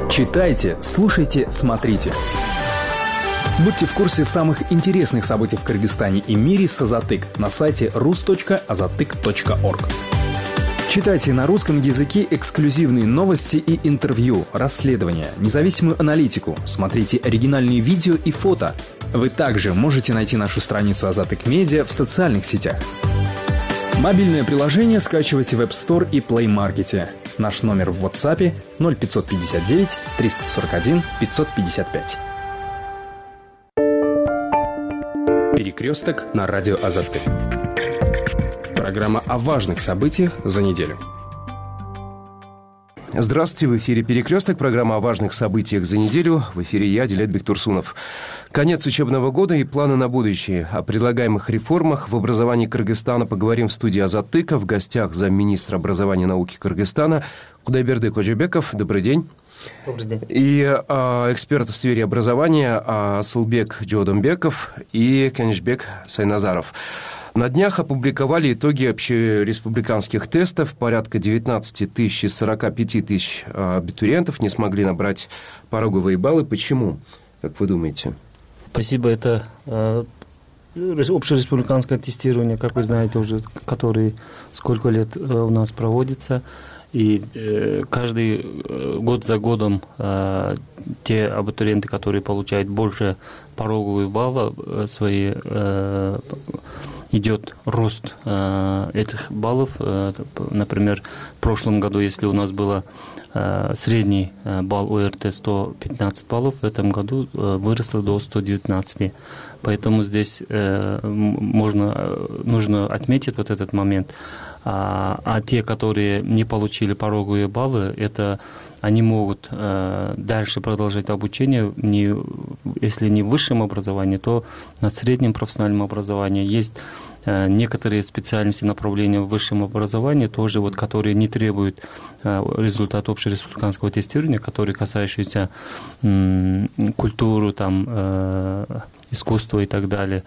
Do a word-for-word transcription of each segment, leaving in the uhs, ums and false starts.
Читайте, слушайте, смотрите. Будьте в курсе самых интересных событий в Кыргызстане и мире с Азатык на сайте рус точка азатык точка орг. Читайте на русском языке эксклюзивные новости и интервью, расследования, независимую аналитику, смотрите оригинальные видео и фото. Вы также можете найти нашу страницу Азатык Медиа в социальных сетях. Мобильное приложение скачивайте в App Store и Play Market. Наш номер в WhatsApp ноль пятьсот пятьдесят девять триста сорок один пятьсот пятьдесят пять. Перекресток на радио Азатык. Программа о важных событиях за неделю. Здравствуйте, в эфире «Перекресток», программа о важных событиях за неделю. В эфире я, Дилет Турсунов. Конец учебного года и планы на будущее. О предлагаемых реформах в образовании Кыргызстана поговорим в студии Азатыка. В гостях замминистра образования и науки Кыргызстана Кудайберди Кожебеков. Добрый день. Добрый день. И э, эксперт в сфере образования э, Асылбек Джодомбеков и Кенишбек Сайназаров. На днях опубликовали итоги общереспубликанских тестов. Порядка девятнадцать тысяч из сорок пять тысяч абитуриентов не смогли набрать пороговые баллы. Почему, как вы думаете? Спасибо. Это э, общереспубликанское тестирование, как вы знаете, уже который сколько лет э, у нас проводится. И э, каждый э, год за годом э, те абитуриенты, которые получают больше пороговых баллов, э, свои, э, идет рост э, этих баллов. Э, например, в прошлом году, если у нас было э, средний э, балл ОРТ сто пятнадцать баллов, в этом году э, выросло до сто девятнадцать. Поэтому здесь э, можно, нужно отметить вот этот момент. А, а те, которые не получили пороговые баллы, это они могут э, дальше продолжать обучение, не, если не в высшем образовании, то на среднем профессиональном образовании. Есть э, некоторые специальности, направления в высшем образовании, тоже вот, которые не требуют э, результата общереспубликанского тестирования, которые касающиеся э, культуры, там, э, искусства и так далее.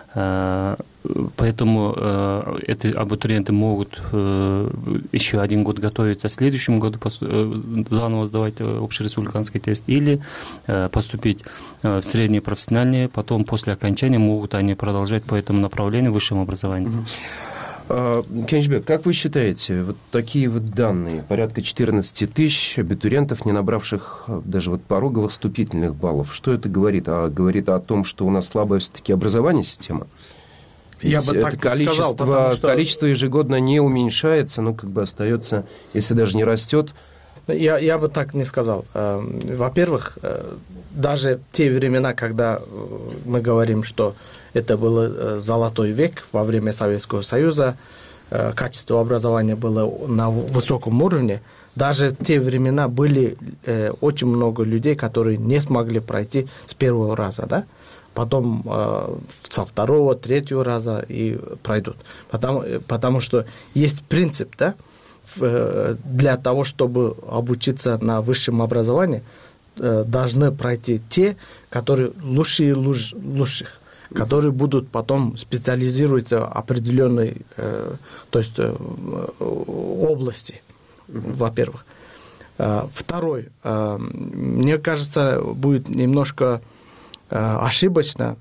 Поэтому э, эти абитуриенты могут э, еще один год готовиться, в следующем году пос, э, заново сдавать общереспубликанский тест или э, поступить э, в среднее профессиональное, потом после окончания могут они продолжать по этому направлению в высшем образовании. Кенишбек, как вы считаете, вот такие вот данные, порядка четырнадцать тысяч абитуриентов, не набравших даже вот пороговых вступительных баллов, что это говорит? А говорит о том, что у нас слабая все-таки образование система? Я бы это так количество, сказал, потому что... количество ежегодно не уменьшается, ну, как бы остается, если даже не растет. Я, я бы так не сказал. Во-первых, даже в те времена, когда мы говорим, что это был золотой век во время Советского Союза, качество образования было на высоком уровне, даже в те времена были очень много людей, которые не смогли пройти с первого раза, да? Потом э, со второго, третьего раза и пройдут. Потому, потому что есть принцип, да, в, для того, чтобы обучиться на высшем образовании, э, должны пройти те, которые лучшие луч, лучших, которые будут потом специализироваться в определенной э, то есть, э, области, во-первых. Э, второй, э, мне кажется, будет немножко ошибочно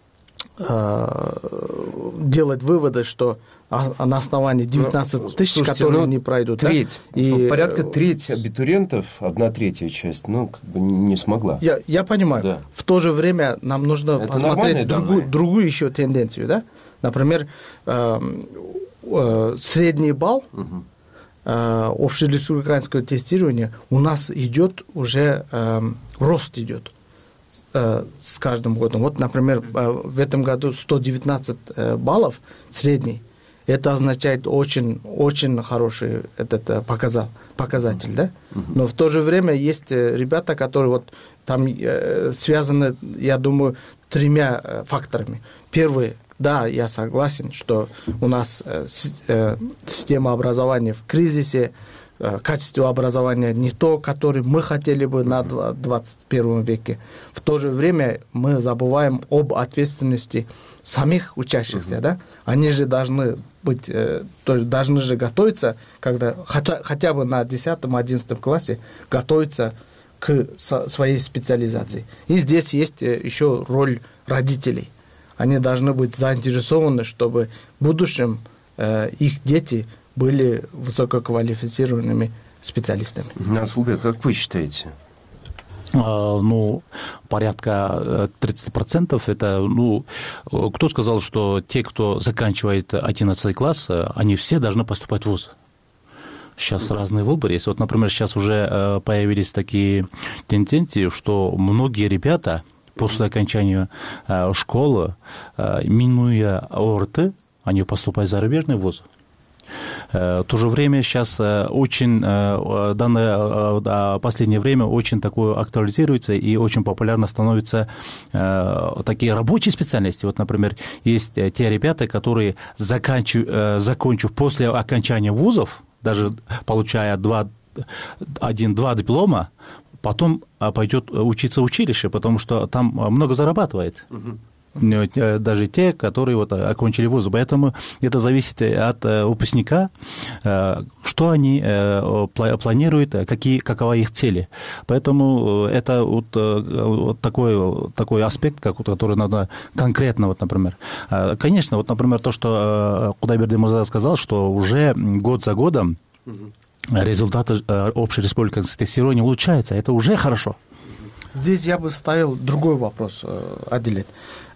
э, делать выводы, что а, на основании девятнадцати тысяч, слушайте, которые ну, не пройдут. Треть, да? И, порядка треть абитуриентов, одна третья часть, ну, как бы не смогла. Я, я понимаю. Да. В то же время нам нужно это посмотреть другую, другую еще тенденцию. Да? Например, э, э, средний балл угу. э, общереспубликанского тестирования у нас идет уже, э, рост идет с каждым годом. Вот, например, в этом году сто девятнадцать баллов средний. Это означает очень, очень хороший этот показатель, показатель, да? Но в то же время есть ребята, которые вот там связаны, я думаю, тремя факторами. Первый, да, я согласен, что у нас система образования в кризисе, качество образования не то, которое мы хотели бы на двадцать первом веке. В то же время мы забываем об ответственности самих учащихся, uh-huh. да? Они же должны быть, то есть должны же готовиться, когда хотя, хотя бы на десятом-одиннадцатом классе готовиться к к своей специализации. И здесь есть еще роль родителей. Они должны быть заинтересованы, чтобы в будущем их дети были высококвалифицированными специалистами. Асылбек, как вы считаете? Ну, порядка тридцать процентов это, ну, кто сказал, что те, кто заканчивает одиннадцатый класс, они все должны поступать в вуз? Сейчас разные выборы есть. Вот, например, сейчас уже появились такие тенденции, что многие ребята после окончания школы, минуя ОРТ, они поступают в зарубежный вуз. В то же время сейчас очень, данное последнее время очень такое актуализируется и очень популярно становятся такие рабочие специальности. Вот, например, есть те ребята, которые, заканчив, закончив после окончания вузов, даже получая два, один-два диплома, потом пойдет учиться в училище, потому что там много зарабатывает. Даже те, которые вот окончили вузы. Поэтому это зависит от выпускника, что они планируют, какие, какова их цели. Поэтому это вот, вот такой, такой аспект, который надо конкретно, вот, например. Конечно, вот, например, то, что Кудайберди Мурза сказал, что уже год за годом результаты общей республиканского тестирования улучшаются. Это уже хорошо. Здесь я бы ставил другой вопрос, Адилет.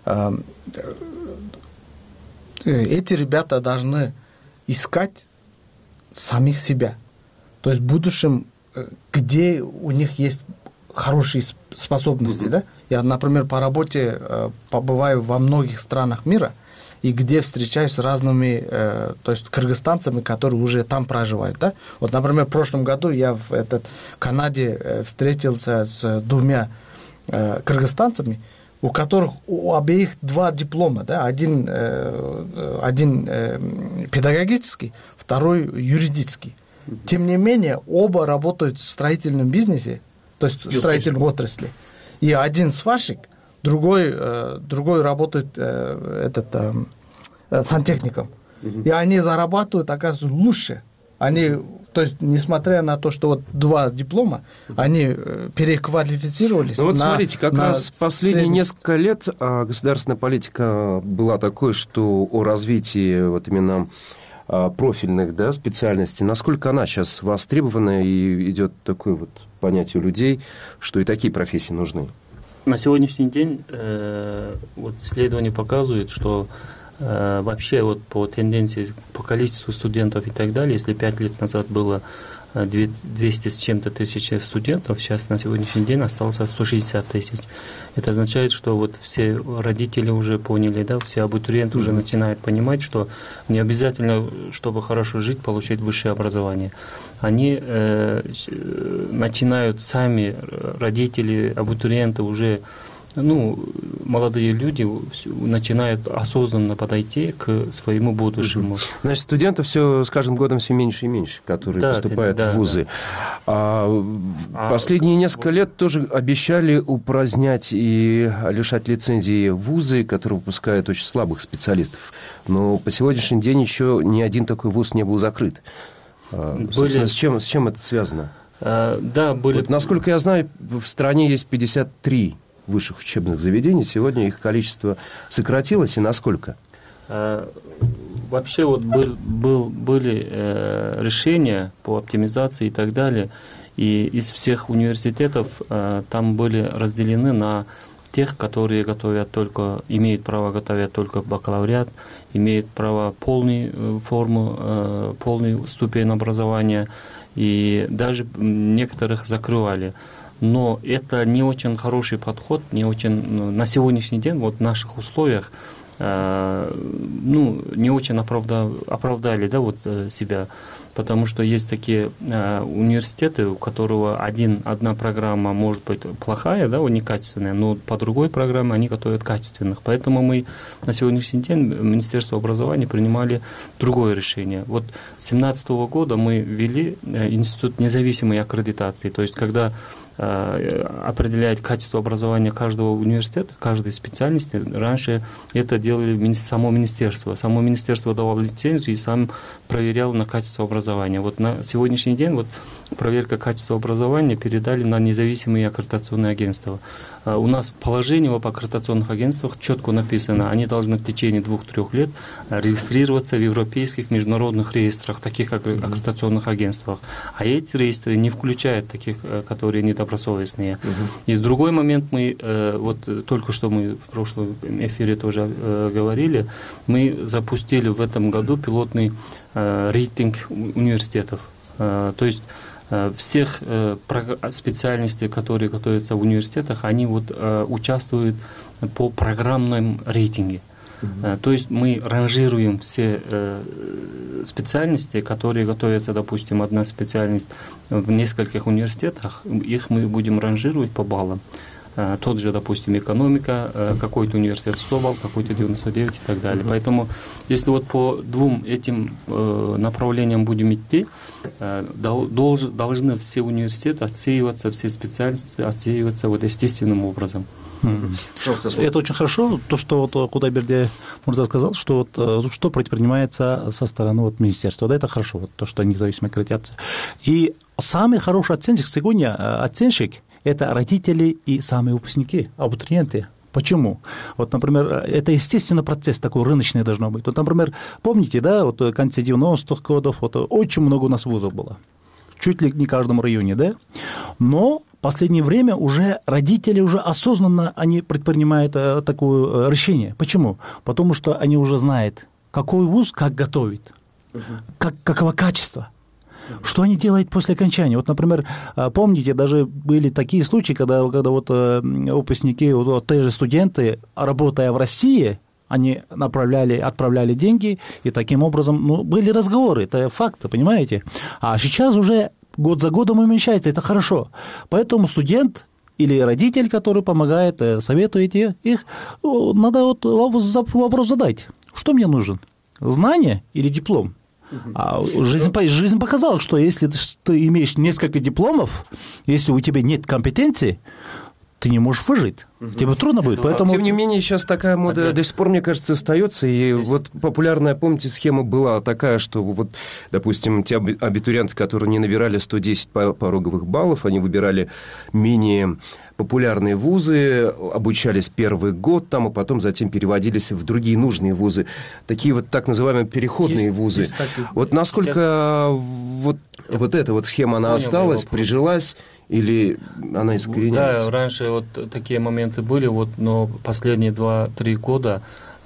Эти ребята должны искать самих себя. То есть в будущем, где у них есть хорошие способности. Mm-hmm. Да? Я, например, по работе побываю во многих странах мира, и где встречаюсь с разными, то есть кыргызстанцами, которые уже там проживают. Да? Вот, например, в прошлом году я в этот, Канаде встретился с двумя кыргызстанцами, у которых у обеих два диплома, да? один, один педагогический, второй юридический. Тем не менее, оба работают в строительном бизнесе, то есть в строительной отрасли. И один сварщик, другой, другой работает этот, сантехником. Угу. И они зарабатывают, оказывается, лучше. Они, то есть, несмотря на то, что вот два диплома, они переквалифицировались. Ну вот на, смотрите, как на раз последние средний... несколько лет государственная политика была такой, что о развитии вот именно профильных, да, специальностей, насколько она сейчас востребована и идет такое вот понятие у людей, что и такие профессии нужны? На сегодняшний день э, вот исследования показывают, что э, вообще вот по тенденции, по количеству студентов и так далее, если пять лет назад было двести с чем-то тысяч студентов, сейчас на сегодняшний день осталось сто шестьдесят тысяч. Это означает, что вот все родители уже поняли, да, все абитуриенты mm-hmm. уже начинают понимать, что не обязательно, чтобы хорошо жить, получать высшее образование. Они э, начинают сами, родители, абитуриенты уже, ну, молодые люди начинают осознанно подойти к своему будущему. Значит, студентов все с каждым годом все меньше и меньше, которые да, поступают да, в вузы. Да. А последние несколько лет тоже обещали упразднять и лишать лицензии вузы, которые выпускают очень слабых специалистов. Но по сегодняшний день еще ни один такой вуз не был закрыт. Были... Собственно, с чем, с чем это связано? А, да, были... Вот, насколько я знаю, в стране есть пятьдесят три высших учебных заведений. Сегодня их количество сократилось, и насколько? А, вообще вот был, был, были э, решения по оптимизации и так далее, и из всех университетов э, там были разделены на тех, которые готовят только, имеют право готовить только бакалавриат, имеют право полную форму, э, полную ступень образования, и даже некоторых закрывали. Но это не очень хороший подход, не очень, на сегодняшний день, вот в наших условиях, э, ну, не очень оправдали, оправдали, да, вот, себя, потому что есть такие э, университеты, у которого один, одна программа может быть плохая, да, некачественная, но по другой программе они готовят качественных. Поэтому мы на сегодняшний день Министерство образования принимали другое решение. Вот с две тысячи семнадцатого года мы ввели институт независимой аккредитации, то есть когда определяет качество образования каждого университета, каждой специальности. Раньше это делали само министерство. Само министерство давало лицензию и сам проверял на качество образования. Вот на сегодняшний день вот проверка качества образования передали на независимые аккредитационные агентства. У нас в положении об аккредитационных агентствах четко написано, они должны в течение двух-трех лет регистрироваться в европейских международных реестрах, таких аккредитационных агентствах. А эти реестры не включают таких, которые недобросовестные. Uh-huh. И в другой момент мы, вот только что мы в прошлом эфире тоже говорили, мы запустили в этом году пилотный рейтинг университетов. То есть всех специальностей, которые готовятся в университетах, они вот участвуют по программном рейтинге. Uh-huh. То есть мы ранжируем все специальности, которые готовятся, допустим, одна специальность в нескольких университетах, их мы будем ранжировать по баллам. Тот же, допустим, экономика, какой-то университет сто баллов, какой-то девяносто девять и так далее. Uh-huh. Поэтому, если вот по двум этим направлениям будем идти, долж, должны все университеты отсеиваться, все специальности отсеиваться вот естественным образом. Mm-hmm. Это очень хорошо, то, что вот Кудайберди Мурза сказал, что вот, что предпринимается со стороны вот, министерства. Да, это хорошо, вот, то, что независимая аккредитация. И самый хороший оценщик сегодня, оценщик, это родители и самые выпускники, абитуриенты. Почему? Вот, например, это естественный процесс, такой рыночный должно быть. Вот, например, помните, да, вот в конце девяностых годов вот, очень много у нас вузов было. Чуть ли не в каждом районе, да? Но в последнее время уже родители уже осознанно они предпринимают такое решение. Почему? Потому что они уже знают, какой вуз как готовит, uh-huh. как, каково качество. Что они делают после окончания? Вот, например, помните, даже были такие случаи, когда, когда вот выпускники, вот, те же студенты, работая в России, они направляли, отправляли деньги, и таким образом, ну, были разговоры, это факты, понимаете? А сейчас уже год за годом уменьшается, это хорошо. Поэтому студент или родитель, который помогает, советует их, надо вот вопрос задать. Что мне нужен? Знание или диплом? А жизнь, жизнь показала, что если ты имеешь несколько дипломов, если у тебя нет компетенции, ты не можешь выжить. Угу. Тебе трудно будет. Поэтому... Тем не менее, сейчас такая мода до сих пор, мне кажется, остается. И Здесь... вот популярная, помните, схема была такая, что, вот, допустим, те абитуриенты, которые не набирали сто десять пороговых баллов, они выбирали менее популярные вузы, обучались первый год там, а потом затем переводились в другие нужные вузы. Такие вот так называемые переходные есть, вузы. Есть так... Вот насколько Сейчас... вот, вот эта вот схема, она Понял, осталась, прижилась, или она искореняется? Да, раньше вот такие моменты были, вот, но последние два-три года,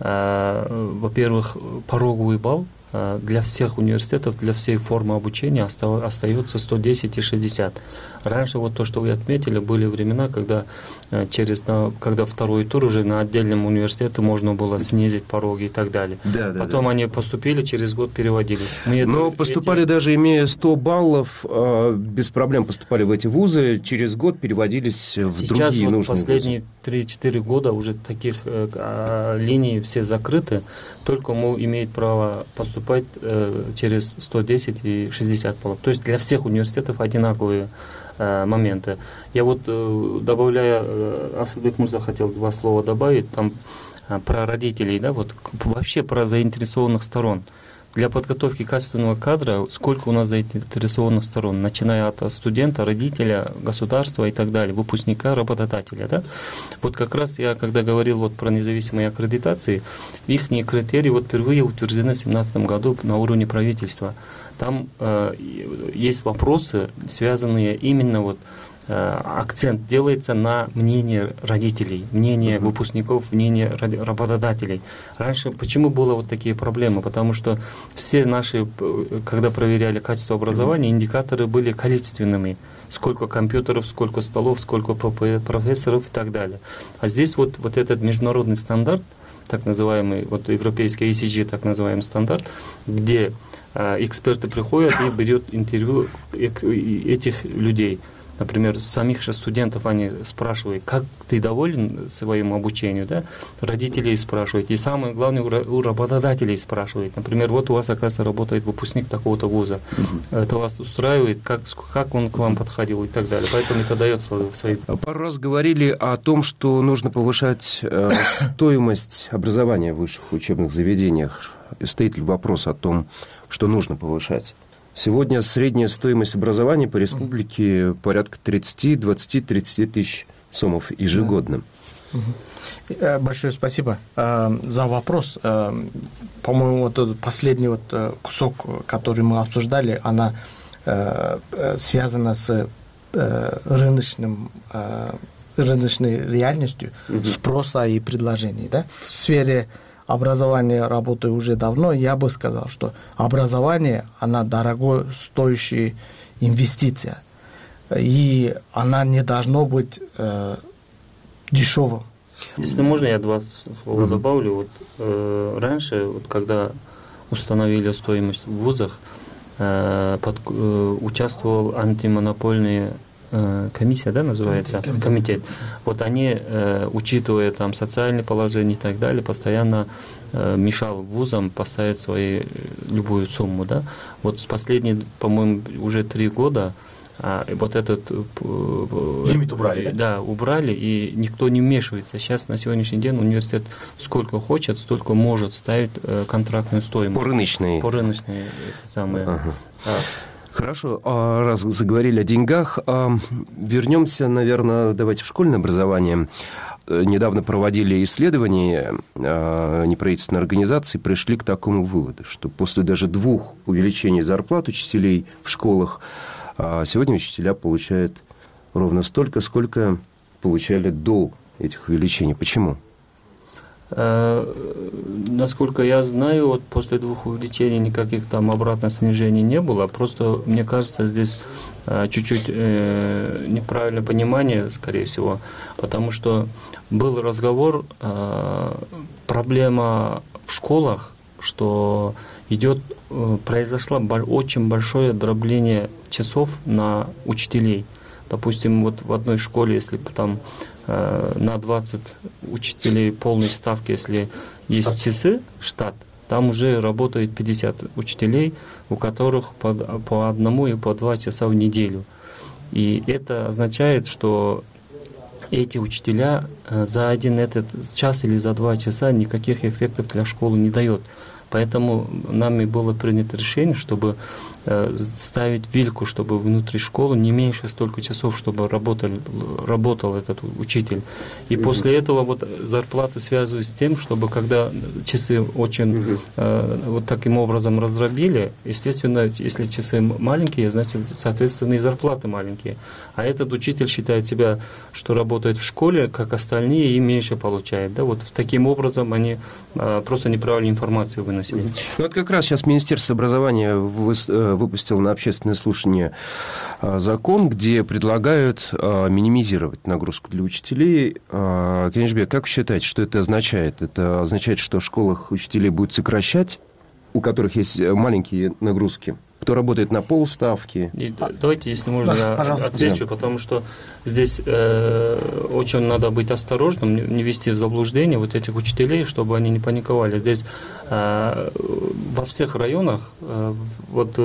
э, во-первых, пороговый балл э, для всех университетов, для всей формы обучения оста- остается сто десять и шестьдесят. Раньше вот то, что вы отметили, были времена, когда э, через, на, когда второй тур уже на отдельном университете можно было снизить пороги и так далее. Да, да, Потом да. они поступили, через год переводились. Мы Но это, поступали эти... даже имея сто баллов, э, без проблем поступали в эти вузы, через год переводились в Сейчас другие вот нужные последние вузы. три-четыре года уже таких э, э, линий все закрыты, только ему имеет право поступать э, через сто десять и шестьдесят баллов. То есть для всех университетов одинаковые моменты. Я вот, добавляя, Асылбек Мурза хотел два слова добавить, там про родителей, да, вот вообще про заинтересованных сторон. Для подготовки качественного кадра сколько у нас заинтересованных сторон, начиная от студента, родителя, государства и так далее, выпускника, работодателя. Да? Вот как раз я, когда говорил вот про независимые аккредитации, их критерии вот впервые утверждены в две тысячи семнадцатом году на уровне правительства. Там э, есть вопросы, связанные именно вот э, акцент делается на мнение родителей, мнение uh-huh. выпускников, мнение работодателей. Раньше почему было вот такие проблемы? Потому что все наши, когда проверяли качество образования, uh-huh. индикаторы были количественными. Сколько компьютеров, сколько столов, сколько профессоров и так далее. А здесь вот, вот этот международный стандарт, так называемый, вот европейский ай си джи, так называемый стандарт, где эксперты приходят и берут интервью этих людей. Например, самих же студентов они спрашивают, как ты доволен своим обучением, да? Родителей спрашивают. И самое главное, у работодателей спрашивают. Например, вот у вас, оказывается, работает выпускник такого-то вуза. Mm-hmm. Это вас устраивает, как, как он к вам подходил и так далее. Поэтому это дает свои... Пару раз говорили о том, что нужно повышать э, стоимость образования в высших учебных заведениях. Стоит ли вопрос о том, что нужно повышать? Сегодня средняя стоимость образования по республике порядка тридцать, двадцать, тридцать тысяч сомов ежегодно. Большое спасибо за вопрос. По-моему, вот последний вот кусок, который мы обсуждали, она связана с рыночным, рыночной реальностью спроса и предложений. Да? В сфере образования работаю уже давно, я бы сказал, что образование, она дорогой, стоящая инвестиция, и она не должна быть э, дешевым. Если можно, я два слова mm-hmm. добавлю. Вот, э, раньше, вот, когда установили стоимость в вузах, э, под, э, участвовал антимонопольный комиссия, да, называется, комитет. комитет. Вот они, э, учитывая там социальное положение и так далее, постоянно э, мешал вузам поставить свои любую сумму, да. Вот с последние, по-моему, уже три года а, вот этот лимит убрали, да? Да, убрали, и никто не вмешивается. Сейчас на сегодняшний день университет сколько хочет, столько может ставить э, контрактную стоимость. По рыночной. По рыночной, это самое. Ага. А. Хорошо, раз заговорили о деньгах, вернемся, наверное, давайте в школьное образование. Недавно проводили исследования неправительственной организации, пришли к такому выводу, что после даже двух увеличений зарплат учителей в школах сегодня учителя получают ровно столько, сколько получали до этих увеличений. Почему? Насколько я знаю, вот после двух увеличений никаких там обратных снижений не было. Просто, мне кажется, здесь чуть-чуть неправильное понимание, скорее всего, потому что был разговор, проблема в школах, что идет, произошло очень большое дробление часов на учителей. Допустим, вот в одной школе, если там на двадцать учителей полной ставки, если есть штат. Часы, штат, там уже работает пятьдесят учителей, у которых по, по одному и по два часа в неделю. И это означает, что эти учителя за один этот час или за два часа никаких эффектов для школы не дает. Поэтому нами было принято решение, чтобы э, ставить вилку, чтобы внутри школы не меньше столько часов, чтобы работал, работал этот учитель. И mm-hmm. после этого вот зарплаты связывают с тем, чтобы когда часы очень mm-hmm. э, вот таким образом раздробили, естественно, если часы маленькие, значит, соответственно, и зарплаты маленькие. А этот учитель считает себя, что работает в школе, как остальные, и меньше получает. Да? Вот таким образом они э, просто неправильную информацию выносят. Ну, вот как раз сейчас Министерство образования выпустило на общественное слушание закон, где предлагают минимизировать нагрузку для учителей. Кенишбек, как вы считаете, что это означает? Это означает, что в школах учителей будут сокращать, у которых есть маленькие нагрузки? Кто работает на полставки. И, давайте, если можно, да, я пожалуйста. отвечу, потому что здесь э, очень надо быть осторожным, не ввести в заблуждение вот этих учителей, чтобы они не паниковали. Здесь э, во всех районах, э, вот э,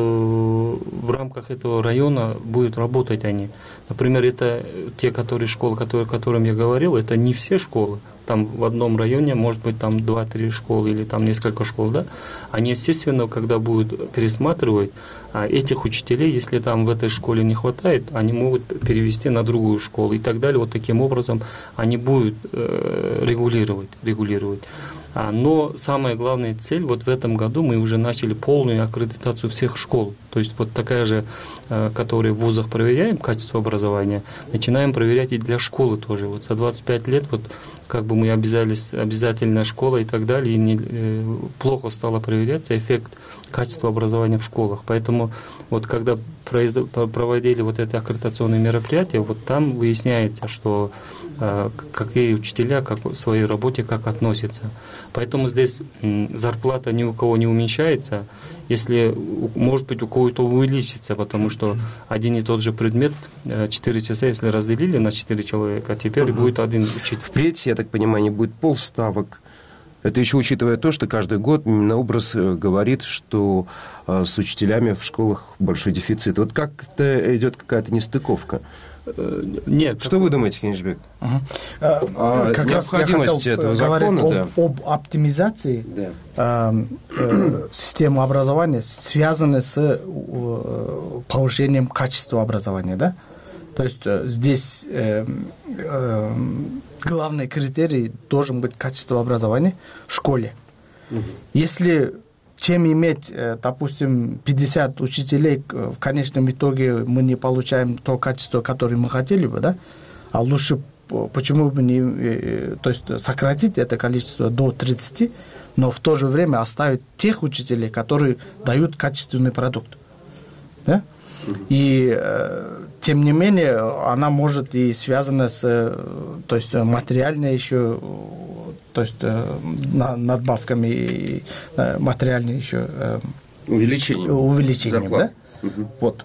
в рамках этого района будут работать они. Например, это те, которые школы, которые, о которых я говорил, это не все школы. Там в одном районе, может быть, там два-три школы или там несколько школ, да, они, естественно, когда будут пересматривать, этих учителей, если там в этой школе не хватает, они могут перевести на другую школу и так далее. Вот таким образом они будут э, регулировать, регулировать. Но самая главная цель, вот в этом году мы уже начали полную аккредитацию всех школ. То есть вот такая же, которую в вузах проверяем, качество образования, начинаем проверять и для школы тоже. Вот за двадцать пять лет вот как бы мы обязались, обязательная школа и так далее, и не, плохо стало проверяться эффект качества образования в школах. Поэтому вот когда проводили вот это аккредитационные мероприятия, вот там выясняется, что э, какие учителя как в своей работе как относятся. Поэтому здесь м, зарплата ни у кого не уменьшается, если, может быть, у кого-то увеличится, потому что один и тот же предмет, четыре часа, если разделили на четыре человека, теперь uh-huh. будет один учитель. Впредь, я так понимаю, не будет полставок, Это еще учитывая то, что каждый год Минобраз говорит, что с учителями в школах большой дефицит. Вот как-то идет какая-то нестыковка. Нет. Что вы думаете, Кенжбек? Угу. О как необходимости этого закона? Об, да. об оптимизации да. э, э, системы образования, связанной с э, повышением качества образования. Да? То есть э, здесь э, э, главный критерий должен быть качество образования в школе. Угу. Если чем иметь, допустим, пятьдесят учителей, в конечном итоге мы не получаем то качество, которое мы хотели бы, да? А лучше, почему бы не, то есть сократить это количество до тридцати, но в то же время оставить тех учителей, которые дают качественный продукт. Да? И тем не менее, она может и связана с, то есть материальной еще, то есть надбавками и материальной еще увеличением, увеличением, да? Угу. Вот.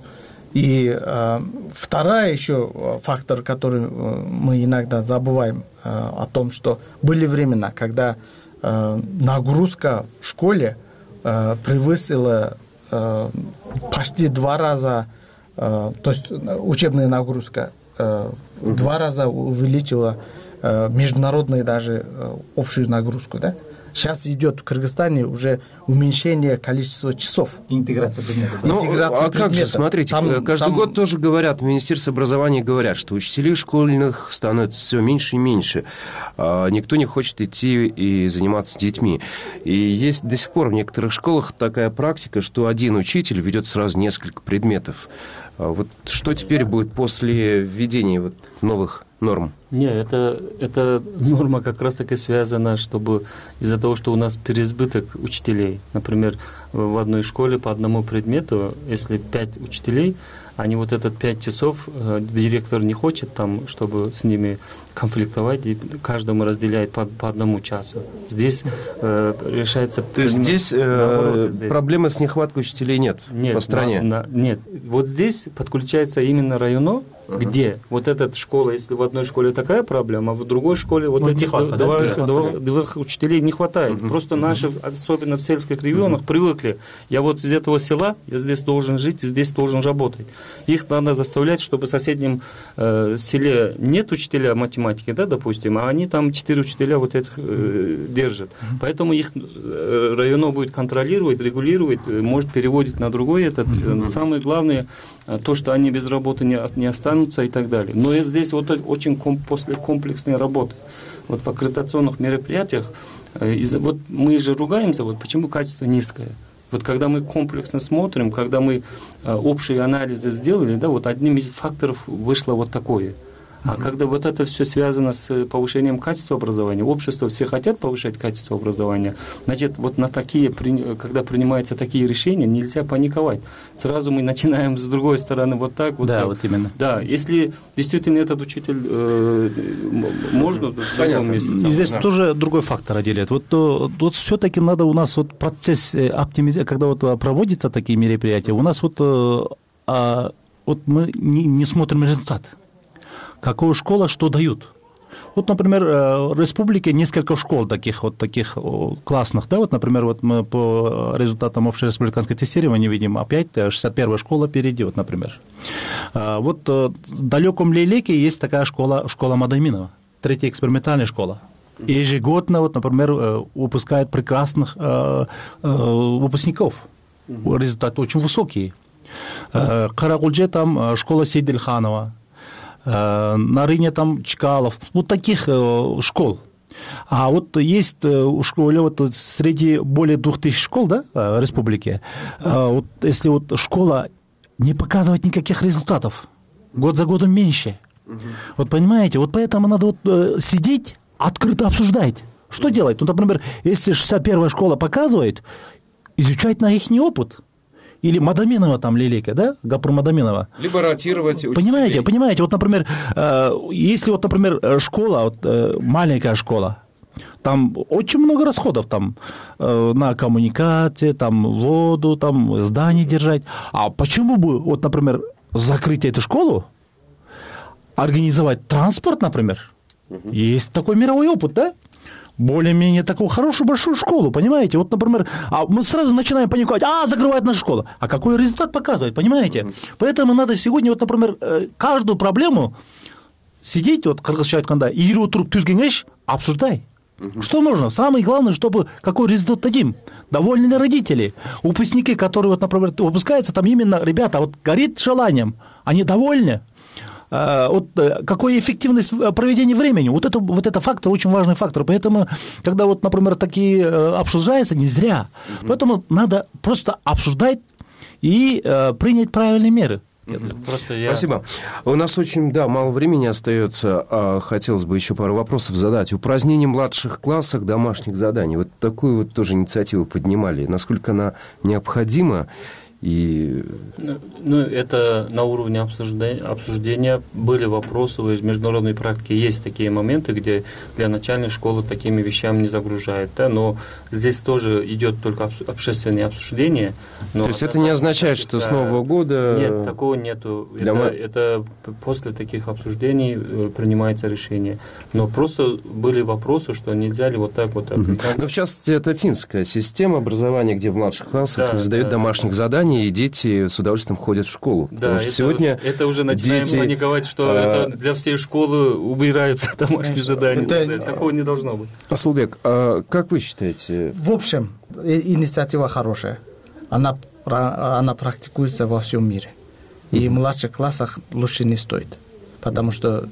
И э, вторая еще фактор, который мы иногда забываем э, о том, что были времена, когда э, нагрузка в школе э, превысила э, почти два раза, э, то есть учебная нагрузка э, угу. два раза увеличила э, международную даже э, общую нагрузку, да? Сейчас идет в Кыргызстане уже уменьшение количества часов. Интеграция предметов. Ну, Интеграция а как предметов. же, смотрите, там, каждый там... год тоже говорят, в Министерстве образования говорят, что учителей школьных становится все меньше и меньше. А никто не хочет идти и заниматься с детьми. И есть до сих пор в некоторых школах такая практика, что один учитель ведет сразу несколько предметов. А вот что теперь будет после введения вот новых норм? Нет, это, это норма как раз-таки связана, чтобы из-за того, что у нас переизбыток учителей. Например, в одной школе по одному предмету, если пять учителей, они вот этот пять часов, директор не хочет там, чтобы с ними конфликтовать, и каждому разделяет по, по одному часу. Здесь э, решается... То есть здесь, э, здесь проблемы с нехваткой учителей нет, нет по стране? На, на, нет. Вот здесь подключается именно районо, uh-huh. где вот эта школа, если в одной школе такая проблема, а в другой школе вот, вот этих хватает, два, да? два, два, двух учителей не хватает. Uh-huh. Просто uh-huh. наши, особенно в сельских регионах, uh-huh. привыкли. Я вот из этого села, я здесь должен жить, и здесь должен работать. Их надо заставлять, чтобы в соседнем э, селе нет учителя математики, да, допустим, а они там четыре учителя вот этих э, держат. Uh-huh. Поэтому их э, районо будет контролировать, регулировать, э, может переводить на другой этот. Uh-huh. Самое главное, то, что они без работы не, не останутся и так далее. Но здесь вот очень ком, после комплексной работы, вот в аккредитационных мероприятиях, э, из, вот мы же ругаемся, вот почему качество низкое. Вот когда мы комплексно смотрим, когда мы э, общие анализы сделали, да, вот одним из факторов вышло вот такое. А когда вот это все связано с повышением качества образования, общество все хотят повышать качество образования, значит, вот на такие, когда принимаются такие решения, нельзя паниковать. Сразу мы начинаем с другой стороны вот так. Вот да, так. вот именно. Да, если действительно этот учитель э, можно в другом месте. И здесь да. тоже другой фактор отделяет. Вот, вот все-таки надо у нас вот процесс оптимизации, когда вот проводятся такие мероприятия, у нас вот, а, вот мы не, не смотрим результат. Какая школа что дают? Вот, например, в республике несколько школ таких вот таких классных, да, вот, например, вот мы по результатам общереспубликанского тестирования видим, опять шестьдесят первая школа впереди, вот, например. Вот в далеком Лейлеке есть такая школа, школа Мадаминова, третья экспериментальная школа. И ежегодно, вот, например, выпускают прекрасных выпускников. Результаты очень высокие. Карагулже там школа Сейдельханова. На Рыне там Чкалов, вот таких школ. А вот есть у школы, вот среди более двух тысяч школ, да, в республике, вот если вот школа не показывает никаких результатов, год за годом меньше. Угу. Вот понимаете, вот поэтому надо вот сидеть, открыто обсуждать. Что делать? Ну, например, если шестьдесят первая школа показывает, изучать на их опыт. Или Мадаминова там Лилейка, да? Гапур Мадаминова. Либо ротировать учителей. Понимаете, понимаете, вот, например, если вот, например, школа, вот, маленькая школа, там очень много расходов там на коммуникации, там воду, там здание держать. А почему бы, вот, например, закрыть эту школу, организовать транспорт, например? Угу. Есть такой мировой опыт, да? более-менее такую хорошую большую школу, понимаете? Вот, например, а мы сразу начинаем паниковать, а, закрывают нашу школу. А какой результат показывает, понимаете? Поэтому надо сегодня, вот, например, каждую проблему сидеть, вот, Кыргызча айтканда, ири отуруп түз кеңеш, обсуждай. Что нужно? Самое главное, чтобы какой результат дадим. Довольны ли родители? Выпускники, которые, вот, например, выпускаются, там именно, ребята, вот горит желанием, они довольны. Вот какой эффективность проведения времени. Вот это, вот это фактор, очень важный фактор. Поэтому, когда, вот, например, такие обсуждаются, не зря. Поэтому надо просто обсуждать и принять правильные меры. Просто я... Спасибо. У нас очень, да, мало времени остается. Хотелось бы еще пару вопросов задать. Упразднение в младших классах домашних заданий. Вот такую вот тоже инициативу поднимали. Насколько она необходима? И... Ну, это на уровне обсуждения, обсуждения были вопросы, в международной практике есть такие моменты, где для начальной школы такими вещами не загружают, да, но здесь тоже идет только общественное обсуждение. То есть это не означает, что да, с Нового года... Нет, такого нету. Для... Это, это после таких обсуждений принимается решение. Но просто были вопросы, что нельзя ли вот так вот... Угу. Ну, в частности, это финская система образования, где в младших классах да, не сдают да, домашних заданий, и дети с удовольствием ходят в школу. Да, это, сегодня это уже начинаем дети, паниковать, что а... это для всей школы убираются домашние задания. Это... Такого не должно быть. Асылбек, а как вы считаете? В общем, инициатива хорошая. Она, она практикуется во всем мире. И в младших классах лучше не стоит. Потому что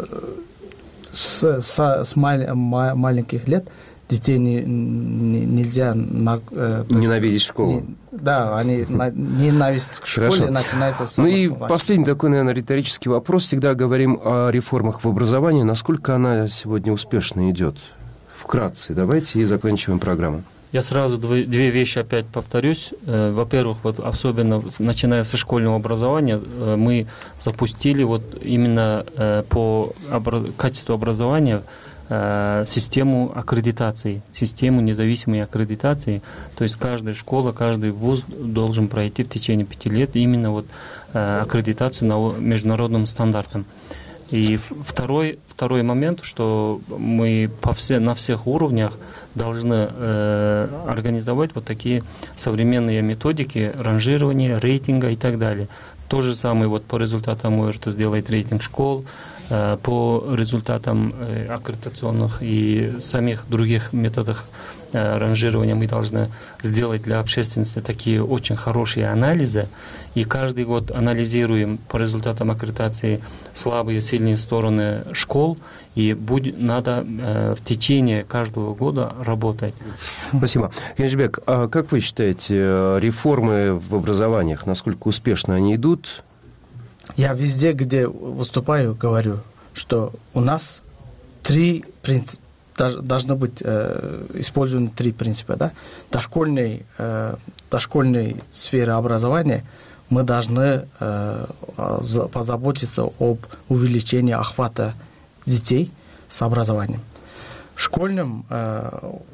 с, с, с мал, маленьких лет детей не, не, нельзя... На, э, ненавидеть школу. Не, да, они, на, ненависть к школе Хорошо. Начинается с... Ну и последний такой, наверное, риторический вопрос. Всегда говорим о реформах в образовании. Насколько она сегодня успешно идет? Вкратце. Давайте и заканчиваем программу. Я сразу две вещи опять повторюсь. Во-первых, вот особенно начиная со школьного образования, мы запустили вот именно по качеству образования систему аккредитации, систему независимой аккредитации. То есть каждая школа, каждый вуз должен пройти в течение пяти лет именно вот аккредитацию на международным стандартам. И второй, второй момент, что мы по все, на всех уровнях должны э, организовать вот такие современные методики ранжирования, рейтинга и так далее. То же самое вот по результатам может сделать рейтинг школ, э, по результатам э, аккредитационных и самих других методах э, ранжирования мы должны сделать для общественности такие очень хорошие анализы. И каждый год анализируем по результатам аккредитации слабые и сильные стороны школ, и будет, надо э, в течение каждого года работать. Спасибо. Кенжбек, а как вы считаете, реформы в образованиях, насколько успешно они идут? Я везде, где выступаю, говорю, что у нас три принципа, должны быть э, использованы три принципа. Да? Дошкольной, э, дошкольной сфере образования мы должны э, позаботиться об увеличении охвата детей с образованием. В школьном, э,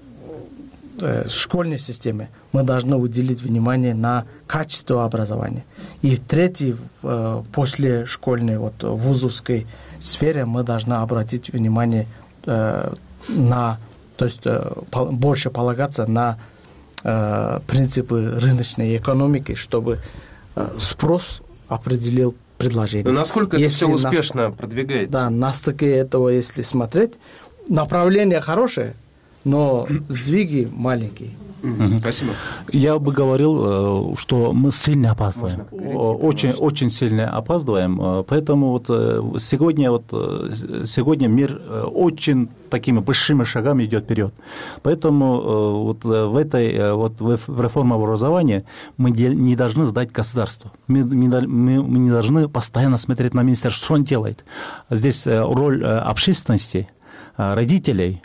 э, школьной системе мы должны уделить внимание на качество образования. И третий, э, после школьной, вот, вузовской сфере мы должны обратить внимание э, на, то есть э, по, больше полагаться на э, принципы рыночной экономики, чтобы э, спрос определил предложение. Но насколько если это все успешно на, продвигается? Да, на стыке этого, если смотреть, направление хорошее, но сдвиги маленькие. Угу. Спасибо. Я бы говорил, что мы сильно опаздываем. Очень, очень сильно опаздываем. Поэтому вот сегодня, вот сегодня мир очень такими большими шагами идет вперед. Поэтому вот в этой вот в реформе образования мы не должны сдать государству. Мы, мы, мы не должны постоянно смотреть на министерство, что он делает. Здесь роль общественности, родителей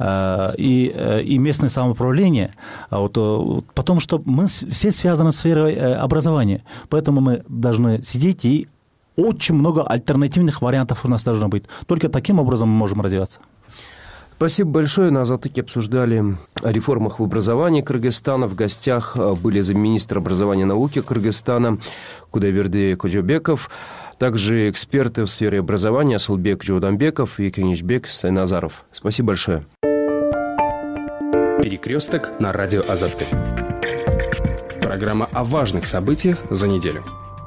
и, и местное самоуправление, вот, потому что мы все связаны с сферой образования, поэтому мы должны сидеть, и очень много альтернативных вариантов у нас должно быть. Только таким образом мы можем развиваться. Спасибо большое. На «Азатыке» обсуждали о реформах в образовании Кыргызстана. В гостях были замминистра образования и науки Кыргызстана Кудайберди Кожобеков, также эксперты в сфере образования Асылбек Джоодамбеков и Кенежбек Сайназаров. Спасибо большое. Перекресток на радио Азаттык. Программа о важных событиях за неделю.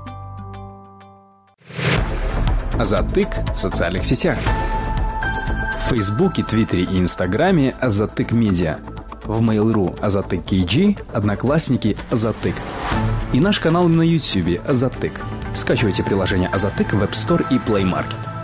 Азаттык в социальных сетях. В Фейсбуке, Твиттере и Инстаграме Азаттык Медиа. В Mail.ru Азаттык кей джи, Одноклассники Азаттык. И наш канал на Ютьюбе Азаттык. Скачивайте приложение Азаттык в App Store и Play Market.